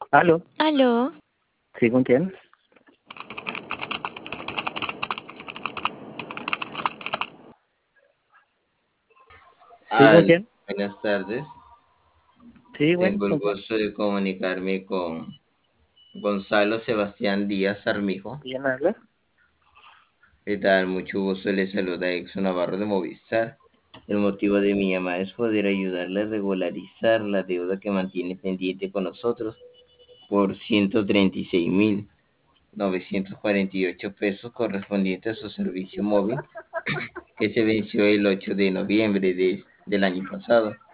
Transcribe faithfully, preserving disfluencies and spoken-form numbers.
¿Aló? Aló, ¿Sí, con quién? ¿Sí, con Al, quién? buenas tardes. Sí, bueno, Tengo el ¿con quién? gusto de comunicarme con Gonzalo Sebastián Díaz Armijo. ¿Quién habla? ¿Qué tal? Mucho gusto. Le saluda Exo Navarro de Movistar. El motivo de mi llamada es poder ayudarle a regularizar la deuda que mantiene pendiente con nosotros por ciento treinta y seis mil novecientos cuarenta y ocho pesos correspondiente a su servicio móvil que se venció el ocho de noviembre de- del año pasado.